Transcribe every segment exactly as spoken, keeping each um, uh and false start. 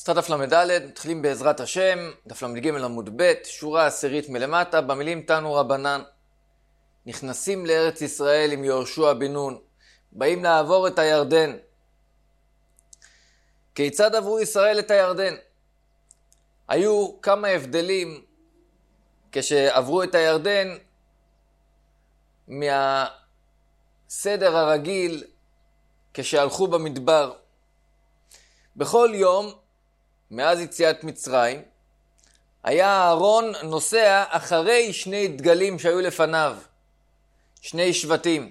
סטארט דף למד, מתחילים בעזרת השם, דף למד ג' עמוד ב', שורה עשירית מלמטה, במילים תנו רבנן. נכנסים לארץ ישראל עם יהושע בן נון, באים לעבור את הירדן. כיצד עברו ישראל את הירדן? היו כמה הבדלים כשעברו את הירדן מהסדר הרגיל כשהלכו במדבר. בכל יום, מאז יציאת מצרים, היה אהרון נוסע אחרי שני דגלים שהיו לפניו, שני שבטים.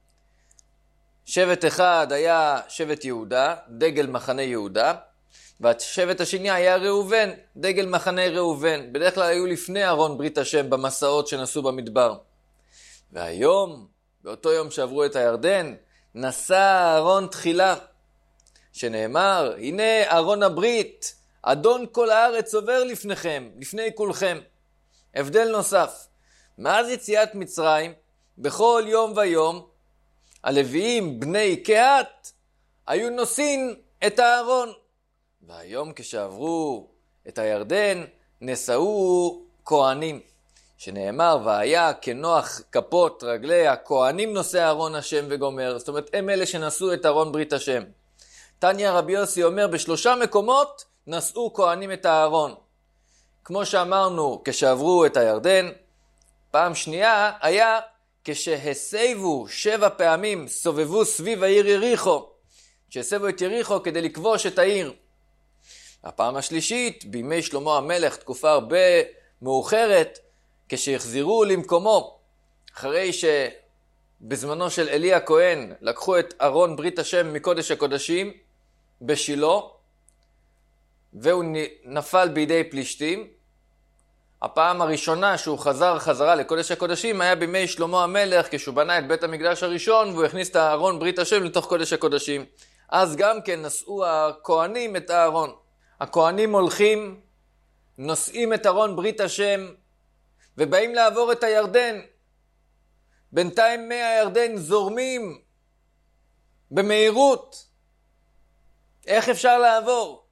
שבט אחד היה שבט יהודה, דגל מחנה יהודה, והשבט השני היה ראובן, דגל מחנה ראובן. בדרך כלל היו לפני אהרון ברית השם במסעות שנסעו במדבר. והיום, באותו יום שעברו את הירדן, נסע אהרון תחילה, שנאמר, הנה אהרון הברית, אדון כל הארץ עובר לפניכם, לפני כולכם. הבדל נוסף, מאז יציאת מצרים, בכל יום ויום, הלוויים בני קהת היו נושאים את אהרון. והיום כשעברו את הירדן, נשאו כהנים, שנאמר, והיה כנוח כפות רגלי הכהנים נושא אהרון השם וגומר. זאת אומרת, הם אלה שנשאו את אהרון ברית השם. תניא רבי יוסי אומר, בשלושה מקומות נשאו כהנים את הארון. כמו שאמרנו, כשעברו את הירדן, פעם שנייה היה כשהסבו שבע פעמים, סובבו סביב העיר יריחו, שהסבו את יריחו כדי לכבוש את העיר. הפעם השלישית, בימי שלמה המלך, תקופה הרבה מאוחרת, כשהחזירו למקומו, אחרי שבזמנו של אלי הכהן לקחו את ארון ברית השם מקודש הקודשים בשילה, והוא נפל בידי פלישתים. הפעם הראשונה שהוא חזר חזרה לקודש הקודשים היה בימי שלמה המלך, כשהוא בנה את בית המקדש הראשון והוא הכניס את הארון ברית השם לתוך קודש הקודשים. אז גם כן נשאו הכהנים את הארון. הכהנים הולכים, נושאים את ארון ברית השם ובאים לעבור את הירדן. בינתיים מי הירדן זורמים במהירות. איך אפשר לעבור?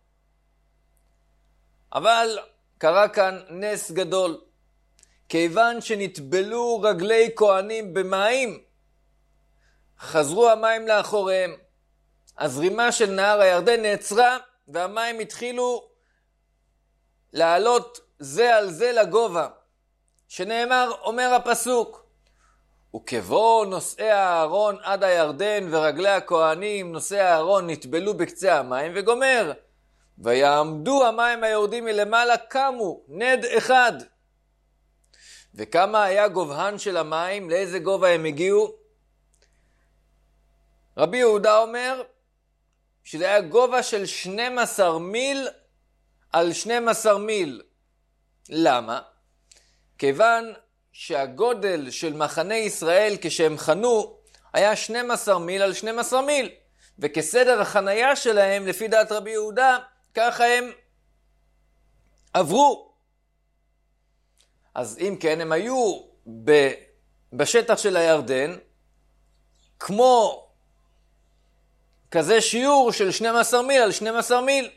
אבל קרה כאן נס גדול. כיוון שנטבלו רגלי כהנים במים, חזרו המים לאחוריהם. הזרימה של נהר הירדן נעצרה, והמים התחילו לעלות זה על זה לגובה. שנאמר, אומר הפסוק, וכבוא נושאי הארון עד הירדן ורגלי הכהנים נושאי הארון נטבלו בקצה המים וגומר. ויעמדו המים היורדים מלמעלה קמו, נד אחד. וכמה היה גובהן של המים, לאיזה גובה הם הגיעו? רבי יהודה אומר שזה היה גובה של שנים עשר מיל על שנים עשר מיל. למה? כיוון שהגודל של מחנה ישראל כשהם חנו היה שנים עשר מיל על שנים עשר מיל. וכסדר החנייה שלהם לפי דעת רבי יהודה, ככה הם עברו. אז אם כן, הם היו ב, בשטח של הירדן, כמו כזה שיעור של שנים עשר מיל על שנים עשר מיל.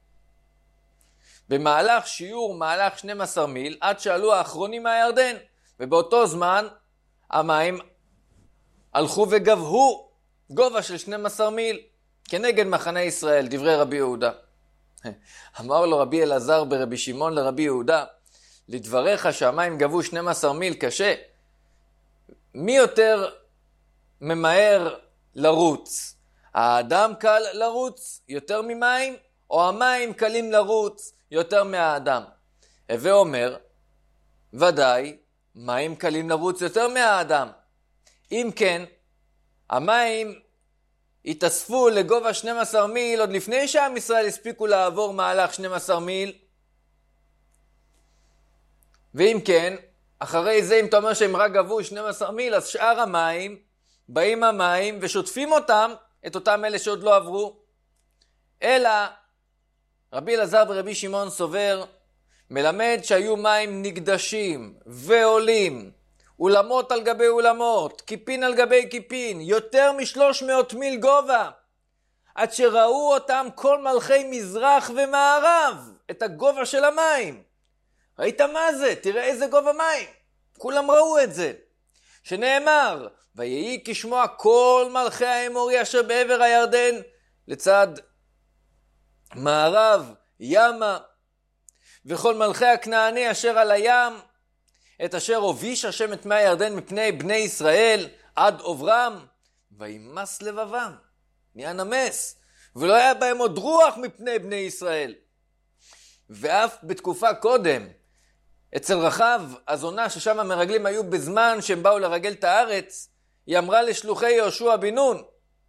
במהלך שיעור, מהלך שנים עשר מיל, עד שעלו האחרונים מהירדן. ובאותו זמן, המים הלכו וגבהו גובה של שנים עשר מיל, כנגד מחנה ישראל, דברי רבי יהודה. אמר לו רבי אלעזר ברבי שמעון לרבי יהודה, לדבריך שהמים גבו שנים עשר מיל קשה, מי יותר ממהר לרוץ? האדם קל לרוץ יותר ממים, או המים קלים לרוץ יותר מהאדם? הווה אומר, ודאי, מים קלים לרוץ יותר מהאדם. אם כן, המים התאספו לגובה שנים עשר מיל עוד לפני שעם ישראל הספיקו לעבור מהלך שנים עשר מיל. ואם כן, אחרי זה אם אתה אומר שהם רק גבו שנים עשר מיל, אז שאר המים, באים המים ושוטפים אותם, את אותם אלה שעוד לא עברו. אלא רבי אלעזר ורבי שמעון סובר, מלמד שהיו מים נקדשים ועולים, אולמות על גבי אולמות, כיפין על גבי כיפין, יותר משלוש מאות מיל גובה. עד שראו אותם כל מלכי מזרח ומערב, את הגובה של המים. ראית מה זה? תראה איזה גובה מים. כולם ראו את זה. שנאמר, ויהי כשמוע כל מלכי האמורי אשר בעבר הירדן, לצד מערב, ימה, וכל מלכי הכנעני אשר על הים, את אשר הוביש השם את מי הירדן מפני בני ישראל, עד עוברם, וימס לבבם, נהיה נמס, ולא היה בהם עוד רוח מפני בני ישראל. ואף בתקופה קודם, אצל רחב, הזונה ששם המרגלים היו בזמן שהם באו לרגל את הארץ, היא אמרה לשלוחי יהושע בן נון,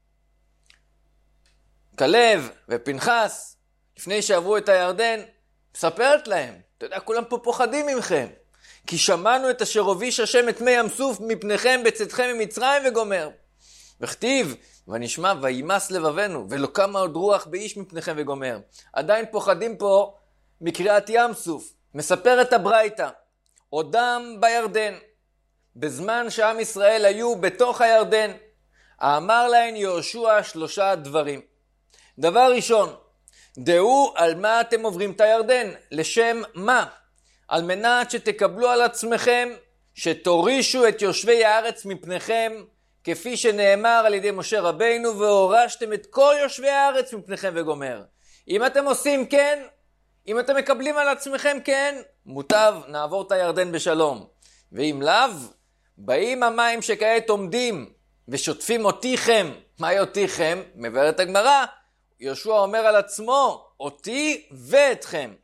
כלב ופנחס, לפני שעברו את הירדן, מספרת להם, אתה יודע, כולם פה פוחדים ממכם, כי שמענו את אשר הוביש השם את מי ים סוף מפניכם בצאתכם ממצרים וגומר. וכתיב, ונשמע וימס לבבנו, ולא קמה עוד רוח באיש מפניכם וגומר. עדיין פוחדים פה מקריאת ים סוף. מספרת הברייתא, עודם בירדן, בזמן שעם ישראל היו בתוך הירדן, אמר להן יהושע שלושה דברים. דבר ראשון, דעו על מה אתם עוברים את הירדן, לשם מה? על מנת שתקבלו על עצמכם, שתורישו את יושבי הארץ מפניכם, כפי שנאמר על ידי משה רבינו, והורשתם את כל יושבי הארץ מפניכם וגומר. אם אתם עושים כן, אם אתם מקבלים על עצמכם כן, מוטב נעבור את הירדן בשלום. ואם לאו, באים המים שכעת עומדים ושוטפים אותיכם. מהי אותיכם? מבארת הגמרא, יהושע אומר על עצמו, אותי ואתכם.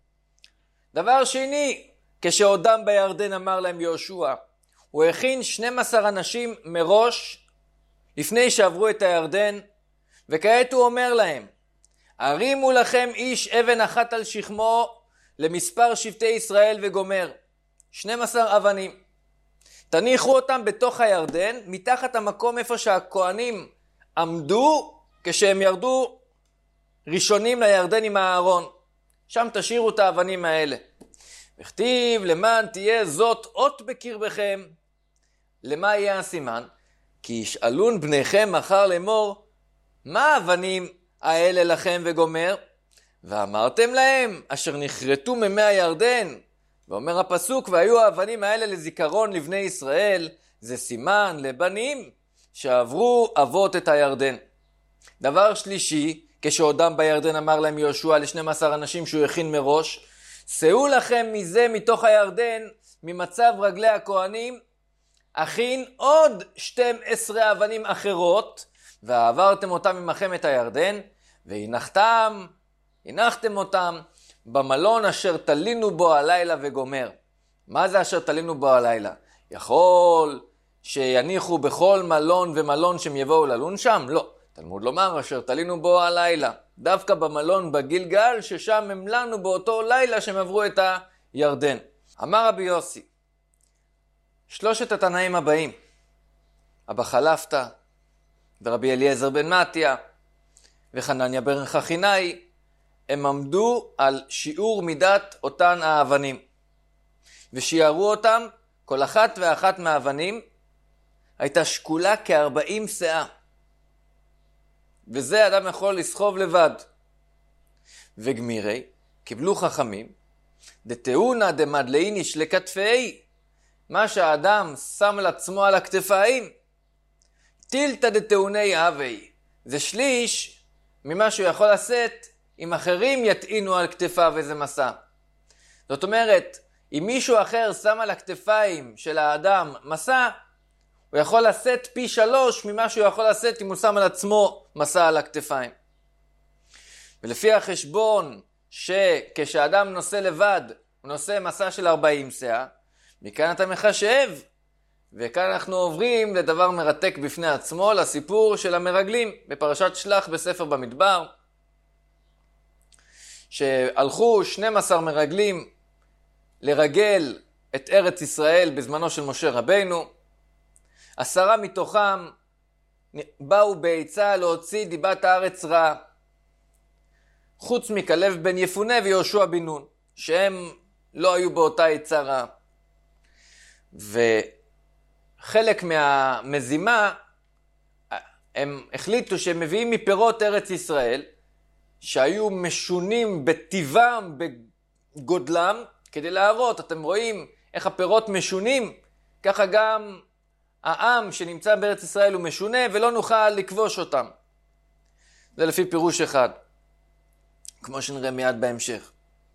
דבר שני, כשעודם בירדן אמר להם יהושע, הוא הכין שנים עשר אנשים מראש, לפני שעברו את הירדן, וכעת הוא אומר להם, הרימו לכם איש אבן אחת על שכמו, למספר שבטי ישראל וגומר, שנים עשר אבנים. תניחו אותם בתוך הירדן, מתחת המקום איפה שהכהנים עמדו, כשהם ירדו ראשונים לירדן עם הארון. שם תשאירו את האבנים האלה. וכתיב, למען תהיה זאת אות בקרבכם. למה יהיה הסימן? כי ישאלון בניכם מחר לאמור, מה האבנים האלה לכם וגומר? ואמרתם להם, אשר נחרטו ממי הירדן. ואומר הפסוק, והיו האבנים האלה לזיכרון לבני ישראל, זה סימן לבנים שעברו אבות את הירדן. דבר שלישי, כשעודם בירדן אמר להם יהושע ל-שנים עשר אנשים שהוא הכין מראש, שאו לכם מזה מתוך הירדן, ממצב רגלי הכהנים, הכין עוד שתים עשרה אבנים אחרות, ועברתם אותם ממכם את הירדן, והנחתם, הנחתם אותם במלון אשר תלינו בו הלילה וגומר. מה זה אשר תלינו בו הלילה? יכול שיניחו בכל מלון ומלון שהם יבואו ללון שם? לא. תלמוד לומר אשר תלינו בו הלילה. דווקא במלון בגילגל ששם הם לנו באותו לילה שהם עברו את הירדן. אמר רבי יוסי, שלושת התנאים הבאים, אבא חלפתא ורבי אליעזר בן מתיה וחנניה בן חכינאי, הם עמדו על שיעור מידת אותן האבנים. ושיערו אותם, כל אחת ואחת מהאבנים הייתה שקולה כארבעים שאה. וזה אדם יכול לסחוב לבד. וגמירי, קיבלו חכמים, דתאונה דמדלאיניש לכתפי, מה שהאדם שם על עצמו על הכתפיים, טילתא דתאוני אבי, זה שליש ממה שהוא יכול לשאת אם אחרים יטעינו על כתפיו איזה מסע. זאת אומרת, אם מישהו אחר שם על הכתפיים של האדם מסע, הוא יכול לשאת פי שלוש ממה שהוא יכול לשאת אם הוא שם על עצמו מסע על הכתפיים. ולפי החשבון שכשאדם נושא לבד, הוא נושא מסע של ארבעים שאה, מכאן אתה מחשב, וכאן אנחנו עוברים לדבר מרתק בפני עצמו, לסיפור של המרגלים בפרשת שלח בספר במדבר, שהלכו שנים עשר מרגלים לרגל את ארץ ישראל בזמנו של משה רבינו. עשרה מתוכם באו בעצה להוציא דיבת הארץ רע, חוץ מכלב בן יפונה ויהושע בן נון, שהם לא היו באותה עצה רע. וחלק מהמזימה הם החליטו שהם מביאים מפירות ארץ ישראל, שהיו משונים בטבעם, בגודלם, כדי להראות, אתם רואים איך הפירות משונים, ככה גם העם שנמצא בארץ ישראל הוא משונה, ולא נוכל לכבוש אותם. זה לפי פירוש אחד, כמו שנראה מיד בהמשך.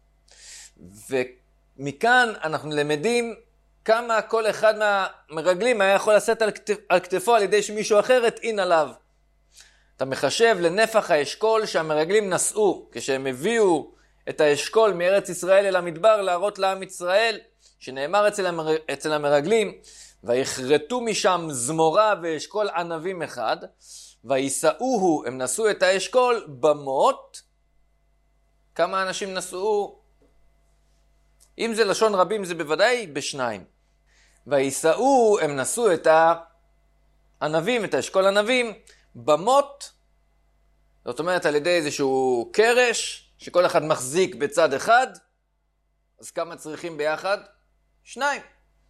ומכאן אנחנו למדים כמה כל אחד מהמרגלים היה יכול לשאת על, כתפ, על כתפו על ידי שמישהו אחר הטעין עליו. אתה מחשב לנפח האשכול שהמרגלים נשאו, כשהם הביאו את האשכול מארץ ישראל אל המדבר להראות לעם ישראל, שנאמר אצל, המר... אצל המרגלים, ויחרטו משם זמורה ואשכול ענבים אחד, ויסעוהו, הם נשאו את האשכול במות. כמה אנשים נשאו? אם זה לשון רבים זה בוודאי בשניים. ויסעוהו, הם נשאו את הענבים, את האשכול ענבים, במות, זאת אומרת על ידי איזשהו קרש, שכל אחד מחזיק בצד אחד, אז כמה צריכים ביחד? שניים.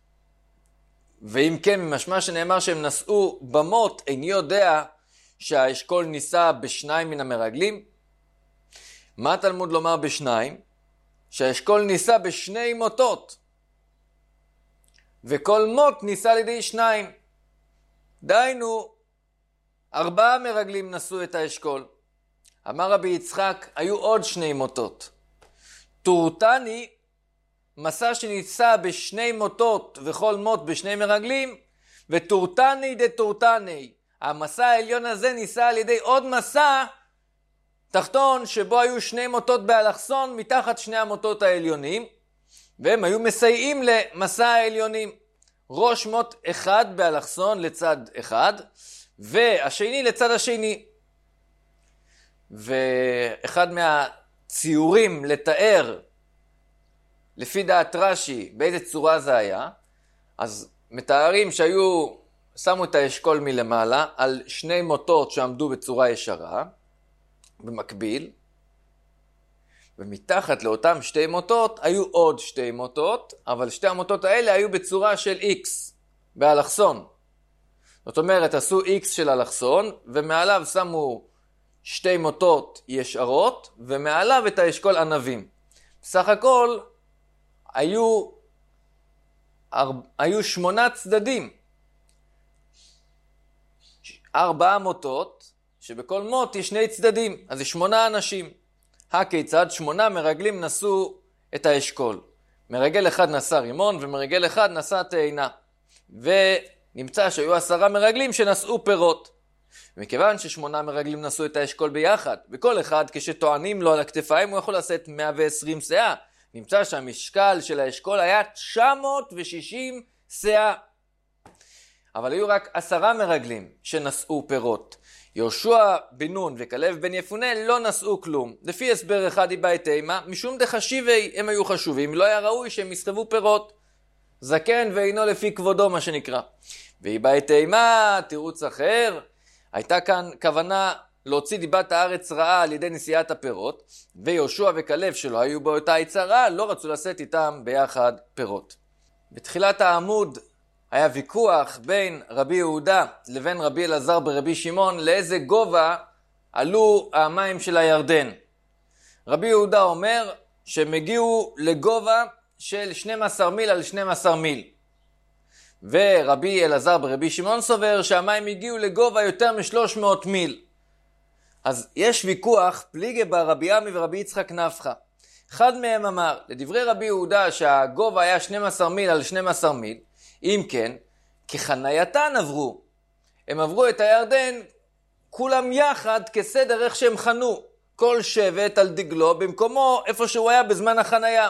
ואם כן, משמע שנאמר שהם נשאו במות, איני יודע שהאשכול ניסה בשניים מן המרגלים. מה התלמוד לומר בשניים? שהאשכול ניסה בשני מוטות, וכל מוט ניסה על ידי שניים. דיינו, ארבעה מרגלים נשאו את האשכול. אמר רבי יצחק, היו עוד שני מוטות. טורטני, מסע שניסה בשני מוטות וכל מוט בשני מרגלים, וטורטני דה טורטני. המסע העליון הזה ניסה על ידי עוד מסע תחתון שבו היו שני מוטות באלכסון מתחת שני המוטות העליונים, והם היו מסייעים למסע העליונים. ראש מוט אחד באלכסון לצד אחד, והשני לצד השני. ואחד מהציורים לתאר, לפי דעת רש"י, באיזה צורה זה היה, אז מתארים שהיו, שמו את האשכול מלמעלה על שני מוטות שעמדו בצורה ישרה, במקביל, ומתחת לאותם שתי מוטות היו עוד שתי מוטות, אבל שתי המוטות האלה היו בצורה של X, באלכסון. זאת אומרת, עשו X של אלכסון, ומעליו שמו שתי מוטות ישרות, ומעליו את האשכול ענבים. בסך הכל, היו, היו שמונה צדדים. ארבעה מוטות, שבכל מוט יש שני צדדים, אז יש שמונה אנשים. הכיצד? שמונה מרגלים נשאו את האשכול. מרגל אחד נשא רימון, ומרגל אחד נשא תאנה. ונמצא שהיו עשרה מרגלים שנשאו פירות. ומכיוון ששמונה מרגלים נשאו את האשכול ביחד, וכל אחד כשטוענים לו על הכתפיים הוא יכול לשאת מאה ועשרים שאה. נמצא שהמשקל של האשכול היה תשע מאות ושישים שאה. אבל היו רק עשרה מרגלים שנשאו פירות. יהושע בן נון וכלב בן יפונה לא נשאו כלום. לפי הסבר אחד איבאי תימה, משום דחשיבי הם היו חשובים, לא היה ראוי שהם יסחבו פירות. זקן ואינו לפי כבודו מה שנקרא. ואיבאי תימה, תירוץ אחר, הייתה כאן כוונה להוציא דיבת הארץ רעה על ידי נשיאת הפירות, ויהושע וכלב שלא היו באותה עצה רעה, לא רצו לשאת איתם ביחד פירות. בתחילת העמוד היה ויכוח בין רבי יהודה לבין רבי אלעזר ברבי שמעון לאיזה גובה עלו המים של הירדן. רבי יהודה אומר שהם הגיעו לגובה של שנים עשר מיל על שנים עשר מיל. ורבי אלעזר ברבי שמעון סובר שהמים הגיעו לגובה יותר מ-שלוש מאות מיל. אז יש ויכוח פליגי ברבי עמי ורבי יצחק נפחא. אחד מהם אמר, לדברי רבי יהודה שהגובה היה שנים עשר מיל על שנים עשר מיל, אם כן, כחנייתן עברו. הם עברו את הירדן כולם יחד כסדר איך שהם חנו. כל שבט על דגלו במקומו איפה שהוא היה בזמן החנייה.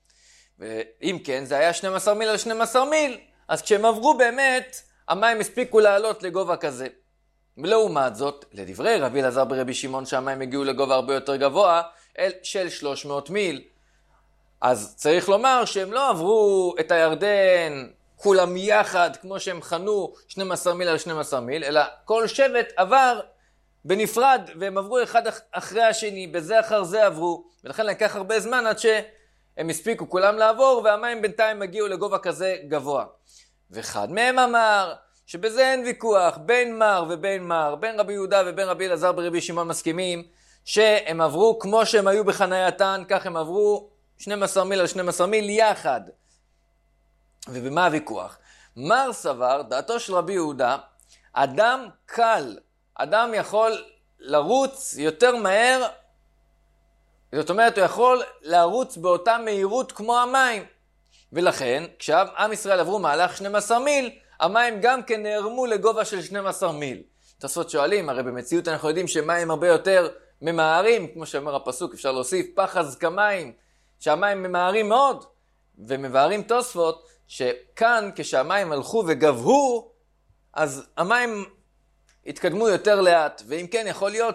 ואם כן, זה היה שנים עשר מיל על שנים עשר מיל, אז כשהם עברו באמת, המים הספיקו לעלות לגובה כזה. ולעומת זאת, לדברי רבי אלעזר ברבי שמעון שהמים הגיעו לגובה הרבה יותר גבוה, של שלוש מאות מיל. אז צריך לומר שהם לא עברו את הירדן כולם יחד, כמו שהם חנו שנים עשר מיל על שנים עשר מיל, אלא כל שבט עבר בנפרד, והם עברו אחד אחרי השני, בזה אחר זה עברו, ולכן לקח הרבה זמן עד שהם הספיקו כולם לעבור, והמים בינתיים הגיעו לגובה כזה גבוה. ואחד מהם אמר שבזה אין ויכוח, בין מר ובין מר, בין רבי יהודה ובין רבי אלעזר ברבי שמעון מסכימים, שהם עברו כמו שהם היו בחנייתן, כך הם עברו שנים עשר מיל על שנים עשר מיל יחד. ובמה הוויכוח? מר סבר, דעתו של רבי יהודה, אדם קל, אדם יכול לרוץ יותר מהר, זאת אומרת, הוא יכול לרוץ באותה מהירות כמו המים. ולכן, כשעם ישראל עברו מהלך שנים עשר מיל, המים גם כן נערמו לגובה של שנים עשר מיל. תעשות שואלים, הרי במציאות אנחנו יודעים שמים הרבה יותר ממהרים, כמו שאומר הפסוק, אפשר להוסיף פחז כמים, שהמים ממהרים מאוד, ומבארים תוספות, שכאן כשהמים הלכו וגבהו, אז המים התקדמו יותר לאט, ואם כן יכול להיות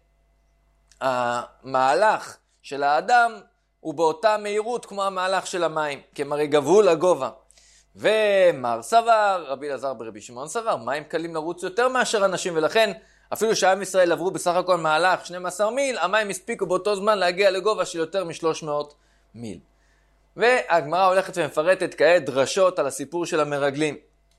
שהמהלך של האדם הוא באותה מהירות כמו המהלך של המים, כי הם הרי גבהו לגובה. ומר סבר, רבי אלעזר ברבי שמעון סבר, מים קלים לרוץ יותר מאשר אנשים, ולכן אפילו שעם ישראל עברו בסך הכל מהלך שנים עשר מיל, המים הספיקו באותו זמן להגיע לגובה של יותר מ-שלוש מאות מיל. והגמרא הולכת ומפרטת כעת דרשות על הסיפור של המרגלים.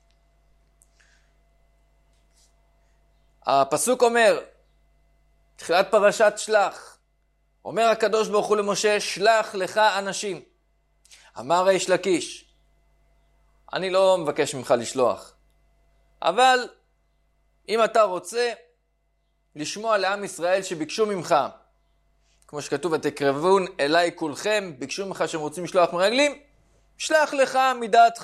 הפסוק אומר, תחילת פרשת שלח, אומר הקדוש ברוך הוא למשה, שלח לך אנשים. אמר ריש לקיש, אני לא מבקש ממך לשלוח, אבל אם אתה רוצה לשמוע לעם ישראל שביקשו ממך, כמו שכתוב, ותקרבון אליי כולכם, ביקשו ממך שהם רוצים לשלוח מרגלים, שלח לך מדעתך.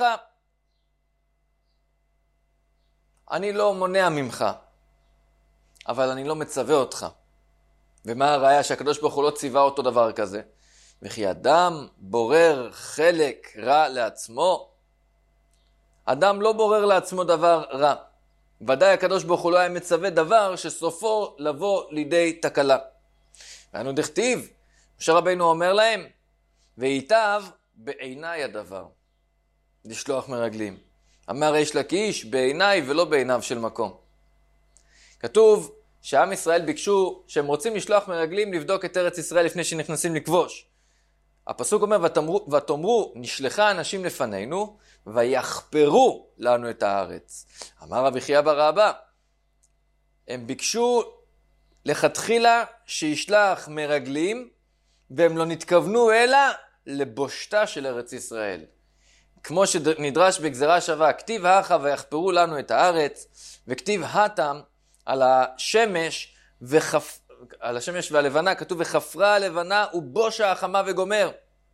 אני לא מונע ממך, אבל אני לא מצווה אותך. ומה הראיה שהקדוש ברוך הוא לא ציווה אותו דבר כזה? וכי אדם בורר חלק רע לעצמו, אדם לא בורר לעצמו דבר רע. ודאי הקדוש ברוך הוא לא היה מצווה דבר שסופו לבוא לידי תקלה. ואנו דכתיב, משה רבינו אומר להם, וייטב בעיניי הדבר, לשלוח מרגלים. אמר ריש לקיש, בעיניי ולא בעיניו של מקום. כתוב שעם ישראל ביקשו שהם רוצים לשלוח מרגלים לבדוק את ארץ ישראל לפני שנכנסים לכבוש. הפסוק אומר, ותאמרו, ותאמרו נשלחה אנשים לפנינו, ויחפרו לנו את הארץ. אמר רבי חייא בר אבא, הם ביקשו לכתחילה שישלח מרגלים, והם לא נתכוונו אלא לבושתה של ארץ ישראל. כמו שנדרש בגזרה שווה, כתיב הכה ויחפרו לנו את הארץ, וכתיב התם על השמש, וחפ... על השמש והלבנה, כתוב וחפרה הלבנה ובושה החמה וגומר.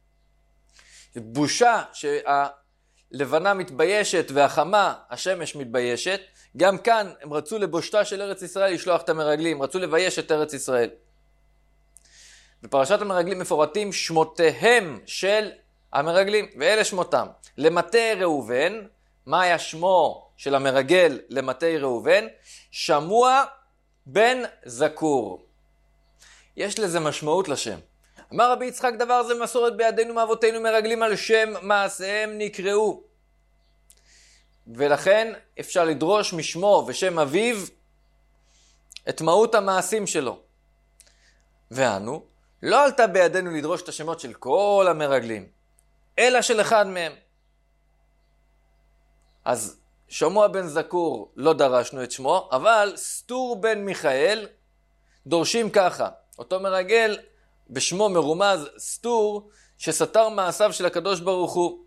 בושה שהלבנה מתביישת והחמה, השמש מתביישת, גם כאן הם רצו לבושתה של ארץ ישראל לשלוח את המרגלים, רצו לבייש את ארץ ישראל. בפרשת המרגלים מפורטים שמותיהם של המרגלים, ואלה שמותם. למטה ראובן, מה היה שמו של המרגל למטה ראובן? שמוע בן זקור. יש לזה משמעות לשם. אמר רבי יצחק, דבר זה מסורת בידינו מאבותינו, מרגלים על שם מעשיהם נקראו. ולכן אפשר לדרוש משמו ושם אביו את מהות המעשים שלו. ואנו, לא עלתה בידינו לדרוש את השמות של כל המרגלים, אלא של אחד מהם. אז שמוע בן זקור לא דרשנו את שמו, אבל סטור בן מיכאל דורשים ככה. אותו מרגל בשמו מרומז סטור, שסתר מעשיו של הקדוש ברוך הוא.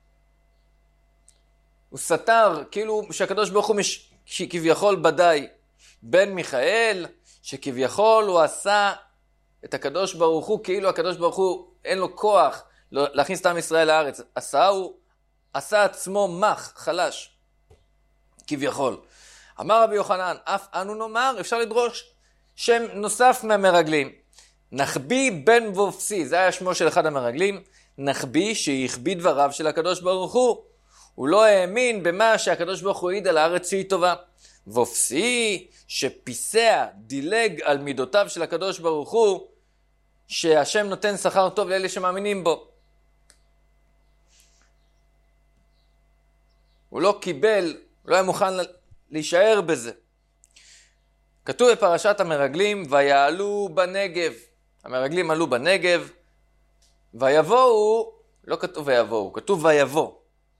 הוא סתר, כאילו שהקדוש ברוך הוא מש... כביכול בדי. בן מיכאל, שכביכול הוא עשה את הקדוש ברוך הוא, כאילו הקדוש ברוך הוא אין לו כוח להכניס את עם ישראל לארץ. עשה הוא, עשה עצמו מח, חלש, כביכול. אמר רבי יוחנן, אף אנו נאמר, אפשר לדרוש שם נוסף מהמרגלים. נחבי בן וופסי, זה היה שמו של אחד המרגלים, נחבי שהכביד דבריו של הקדוש ברוך הוא. הוא לא האמין במה שהקדוש ברוך הוא העיד על הארץ שהיא טובה. וופסי שפיסע, דילג על מידותיו של הקדוש ברוך הוא, שהשם נותן שכר טוב לאלה שמאמינים בו. הוא לא קיבל, הוא לא היה מוכן להישאר בזה. כתוב בפרשת המרגלים, ויעלו בנגב. המרגלים עלו בנגב, ויבואו, לא כתוב ויבואו, כתוב ויבוא.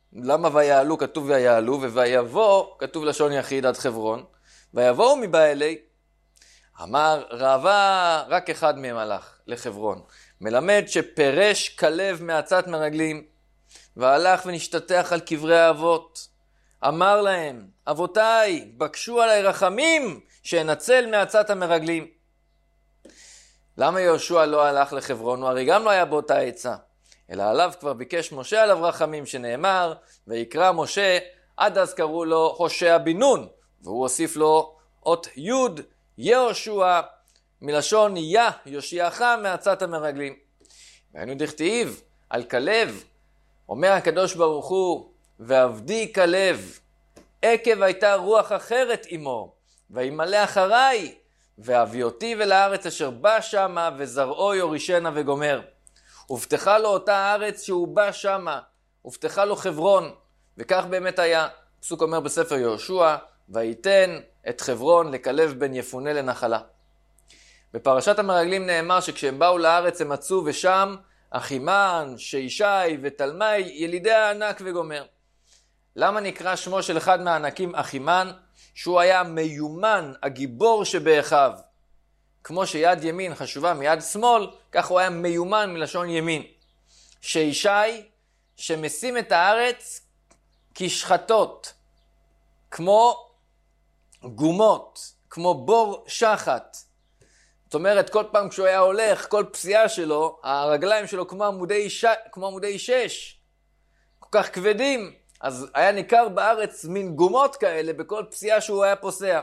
למה ויעלו כתוב ויעלו, וויבוא כתוב לשון יחיד עד חברון, ויבואו מבעלי. אמר רעבה, רק אחד מהם הלך לחברון. מלמד שפרש כלב מעצת מרגלים, והלך ונשתטח על קברי האבות. אמר להם, אבותיי, בקשו עליי רחמים, שאנצל מעצת המרגלים. למה יהושע לא הלך לחברון? הוא הרי גם לא היה באותה עצה. אלא עליו כבר ביקש משה עליו רחמים, שנאמר, ויקרא משה, עד אז קראו לו הושע בן נון, והוא הוסיף לו אות י' יהושע, מלשון יה, יושיעך מעצת המרגלים. והיינו דכתיב על כלב, אומר הקדוש ברוך הוא, ועבדי כלב, עקב הייתה רוח אחרת עמו, וימלא אחריי, ואביא אותי ולארץ אשר בא שמה, וזרעו יורישנה וגומר. הובטחה לו אותה הארץ שהוא בא שמה, הובטחה לו חברון, וכך באמת היה. פסוק אומר בספר יהושע, ויתן את חברון לכלב בן יפונה לנחלה. בפרשת המרגלים נאמר שכשהם באו לארץ הם מצאו ושם אחימן, שישי ותלמי, ילידי הענק וגומר. למה נקרא שמו של אחד מהענקים אחימן? שהוא היה מיומן, הגיבור שבאחיו. כמו שיד ימין חשובה מיד שמאל, כך הוא היה מיומן מלשון ימין. שישי, שמשים את הארץ כשחטות, כמו גומות, כמו בור שחת. זאת אומרת, כל פעם כשהוא היה הולך, כל פסיעה שלו, הרגליים שלו כמו עמודי, ש... כמו עמודי שש, כל כך כבדים, אז היה ניכר בארץ מין גומות כאלה בכל פסיעה שהוא היה פוסע.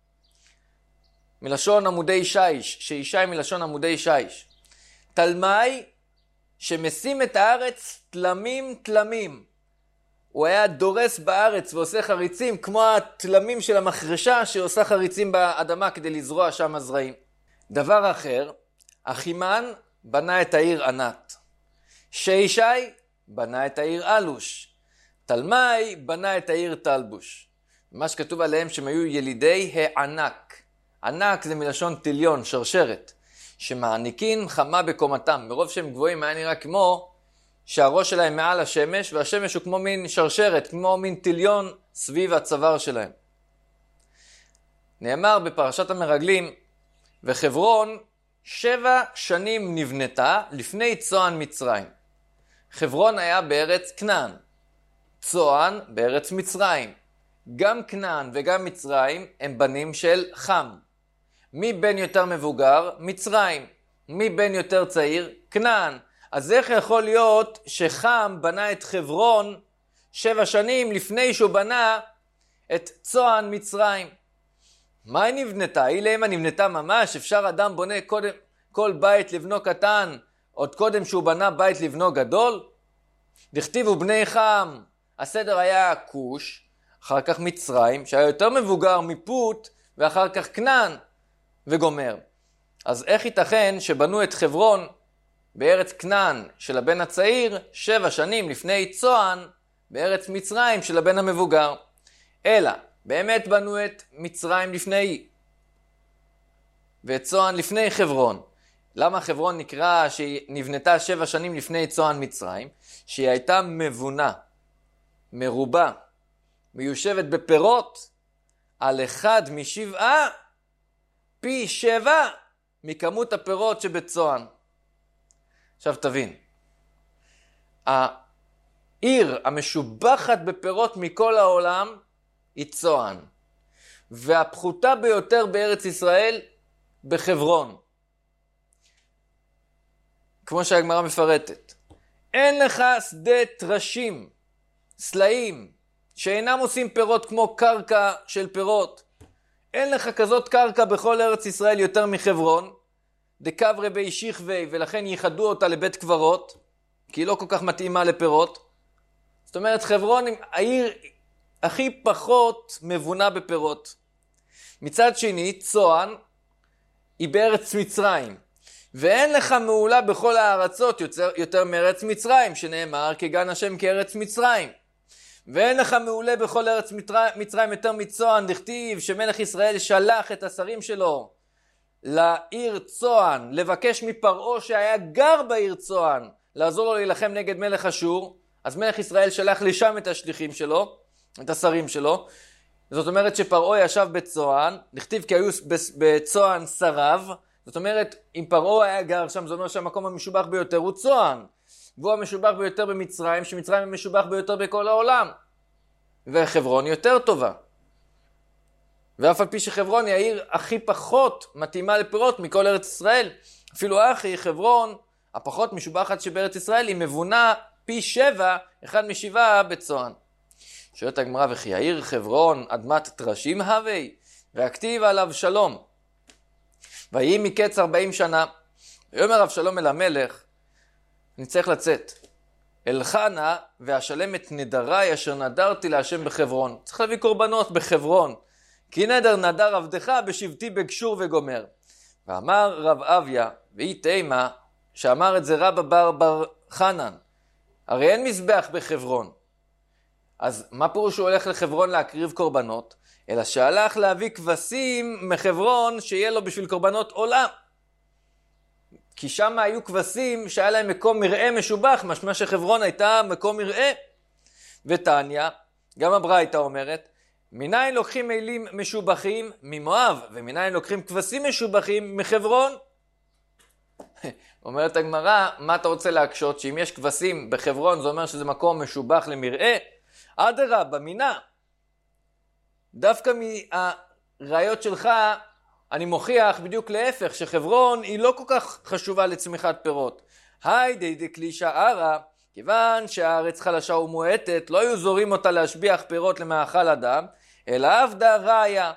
מלשון עמודי שיש, שישי מלשון עמודי שיש. תלמי, שמשים את הארץ תלמים תלמים. הוא היה דורס בארץ ועושה חריצים, כמו התלמים של המחרשה שעושה חריצים באדמה כדי לזרוע שם הזרעים. דבר אחר, אחימן בנה את העיר ענת. שישי בנה את העיר אלוש. תלמי בנה את העיר תלבוש. מה שכתוב עליהם שהם היו ילידי הענק. ענק זה מלשון טיליון, שרשרת, שמעניקין חמה בקומתם. מרוב שהם גבוהים היה נראה כמו שהראש שלהם מעל השמש, והשמש הוא כמו מין שרשרת, כמו מין טיליון סביב הצוואר שלהם. נאמר בפרשת המרגלים, וחברון שבע שנים נבנתה לפני צוען מצרים. חברון היה בארץ כנען, צוען בארץ מצרים. גם כנען וגם מצרים הם בנים של חם. מי בן יותר מבוגר? מצרים. מי בן יותר צעיר? כנען. אז איך יכול להיות שחם בנה את חברון שבע שנים לפני שהוא בנה את צוען מצרים? מה היא נבנתה? היא למה נבנתה ממש? אפשר אדם בונה קודם, כל בית לבנו קטן, עוד קודם שהוא בנה בית לבנו גדול? דכתיבו בני חם. הסדר היה כוש, אחר כך מצרים, שהיה יותר מבוגר מפוט, ואחר כך כנען וגומר. אז איך ייתכן שבנו את חברון בארץ כנען של הבן הצעיר, שבע שנים לפני צוען בארץ מצרים של הבן המבוגר? אלא, באמת בנו את מצרים לפני, ואת צוען לפני חברון. למה חברון נקרא שהיא נבנתה שבע שנים לפני צוען מצרים? שהיא הייתה מבונה, מרובה, מיושבת בפירות, על אחד משבעה, פי שבע מכמות הפירות שבצוען. עכשיו תבין, העיר המשובחת בפירות מכל העולם היא צוען, והפחותה ביותר בארץ ישראל בחברון. כמו שהגמרא מפרטת, אין לך שדה טרשים, סלעים, שאינם עושים פירות כמו קרקע של פירות. אין לך כזאת קרקע בכל ארץ ישראל יותר מחברון, דקברי בי שכבי, ולכן ייחדו אותה לבית קברות, כי היא לא כל כך מתאימה לפירות. זאת אומרת, חברון היא העיר הכי פחות מבונה בפירות. מצד שני, צוען היא בארץ מצרים, ואין לך מעולה בכל הארצות יותר, יותר מארץ מצרים, שנאמר כגן השם כארץ מצרים. ואין לך מעולה בכל ארץ מצרים יותר מצוען, דכתיב שמלך ישראל שלח את השרים שלו לעיר צוען, לבקש מפרעה שהיה גר בעיר צוען, לעזור לו להילחם נגד מלך אשור. אז מלך ישראל שלח לשם את השליחים שלו, את השרים שלו. זאת אומרת שפרעה ישב בצוען, נכתיב כי היו בצוען שריו. זאת אומרת, אם פרעה היה גר שם, זה אומר שהמקום המשובח ביותר הוא צוען. והוא המשובח ביותר במצרים, שמצרים הוא משובח ביותר בכל העולם. וחברון יותר טובה. ואף על פי שחברון היא העיר הכי פחות מתאימה לפירות מכל ארץ ישראל. אפילו אחי, חברון, הפחות משובחת שבארץ ישראל, היא מבונה פי שבע, אחד משבעה בצוען. שואלת הגמרא, וכי העיר חברון אדמת טרשים הווי, והכתיב עליו שלום. ויהי מקץ ארבעים שנה, ויאמר אבשלום אל המלך, אני צריך לצאת. אלחנה ואשלם את נדרי אשר נדרתי להשם בחברון. צריך להביא קורבנות בחברון. כי נדר נדר עבדך בשבטי בגשור וגומר. ואמר רב אביה, והיא תימה, שאמר את זה רבא בר בר חנן. הרי אין מזבח בחברון. אז מה פירוש שהוא הולך לחברון להקריב קורבנות? אלא שהלך להביא כבשים מחברון שיהיה לו בשביל קורבנות עולם. כי שם היו כבשים שהיה להם מקום מראה משובח, משמע שחברון הייתה מקום מראה. ותניא, גם הברייתא אומרת, מניין לוקחים אלים משובחים ממואב, ומניין לוקחים כבשים משובחים מחברון? אומרת הגמרא, מה אתה רוצה להקשות? שאם יש כבשים בחברון, זה אומר שזה מקום משובח למראה? אדרבה, מינה. דווקא מהראיות שלך, אני מוכיח בדיוק להפך, שחברון היא לא כל כך חשובה לצמיחת פירות. היי די די קלישה ערה, כיוון שהארץ חלשה ומועטת, לא היו זורים אותה להשביח פירות למאכל אדם, אלא עבדה ראיה,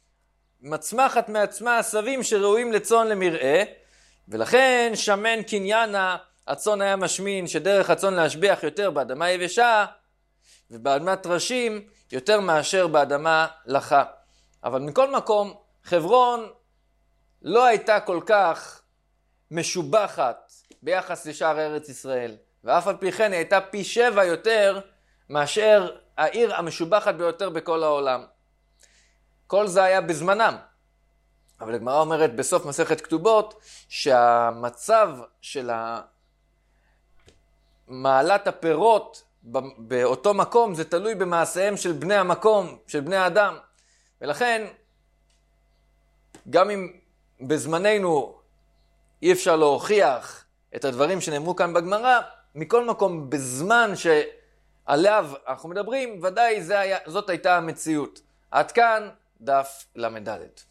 מצמחת מעצמה עשבים שראויים לצאן למרעה, ולכן שמן קניינה, הצאן היה משמין, שדרך הצאן להשביח יותר באדמה יבשה, ובאדמת טרשים יותר מאשר באדמה לחה. אבל מכל מקום, חברון לא הייתה כל כך משובחת ביחס לשאר ארץ ישראל. ואף על פי כן היא הייתה פי שבע יותר מאשר העיר המשובחת ביותר בכל העולם. כל זה היה בזמנם. אבל הגמרא אומרת בסוף מסכת כתובות שהמצב של מעלת הפירות באותו מקום זה תלוי במעשיהם של בני המקום, של בני האדם. ולכן גם אם בזמננו אי אפשר להוכיח את הדברים שנאמרו כאן בגמרא, מכל מקום בזמן שעליו אנחנו מדברים, ודאי זה היה, זאת הייתה המציאות. עד כאן דף למדלת.